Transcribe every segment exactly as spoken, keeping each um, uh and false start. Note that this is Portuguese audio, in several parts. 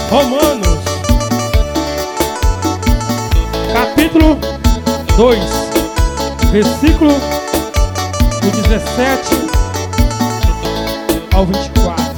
Romanos, capítulo dois, versículo do dezessete ao vinte e quatro.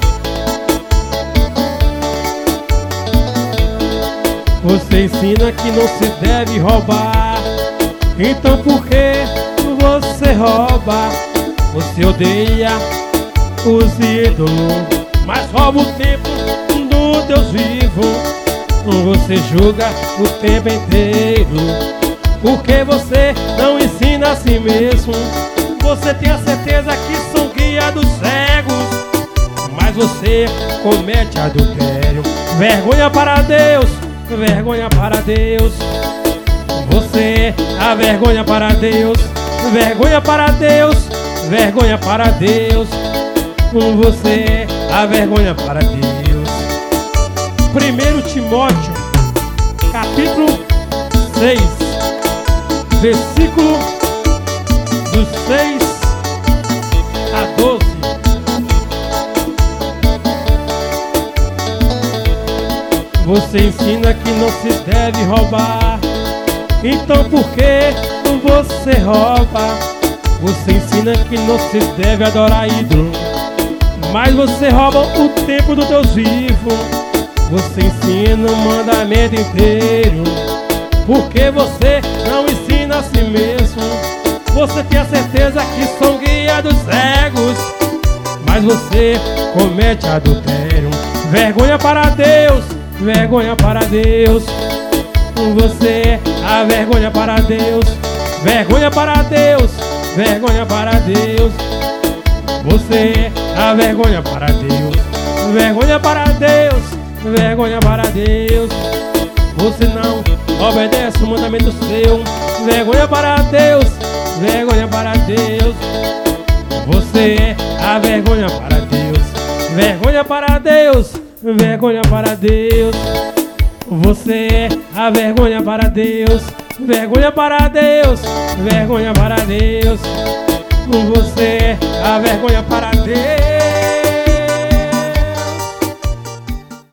Você ensina que não se deve roubar, então por que você rouba? Você odeia os ídolos, mas rouba o tempo do Deus vivo. Você julga o tempo inteiro, porque você não ensina a si mesmo. Você tem a certeza que são guia dos cegos, mas você comete adultério. Vergonha para Deus, vergonha para Deus. Você, a vergonha para Deus, vergonha para Deus, vergonha para Deus. Você, a vergonha para Deus. Primeiro Timóteo, capítulo seis, versículo dos seis a doze. Você ensina que não se deve roubar, então por que você rouba? Você ensina que não se deve adorar ídolo, mas você rouba o tempo do Deus vivo. Você ensina o mandamento inteiro, porque você não ensina a si mesmo. Você tem a certeza que são guia dos cegos, mas você comete adultério. Vergonha para Deus, vergonha para Deus. Você, a vergonha para Deus, vergonha para Deus, vergonha para Deus. Você, a vergonha para Deus, vergonha para Deus, vergonha para Deus. Você não obedece o mandamento seu. Vergonha para Deus, vergonha para Deus. Você, a vergonha para Deus, vergonha para Deus, vergonha para Deus. Você, a vergonha para Deus, vergonha para Deus, vergonha para Deus. Você, a vergonha para Deus.